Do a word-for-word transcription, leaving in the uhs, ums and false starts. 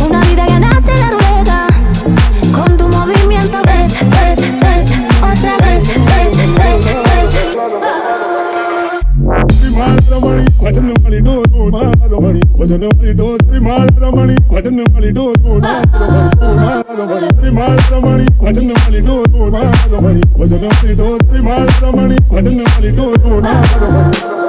Una vida ganaste la ruleta. Con tu movimiento ves, ves, ves. Otra vez, ves, ves, ves. Money, watching the money do do my money, watching the money do three miles the money, watching the money do do my money, three miles the money, watching the money do do my money, watching the money do three miles the money, watching the money do do my money.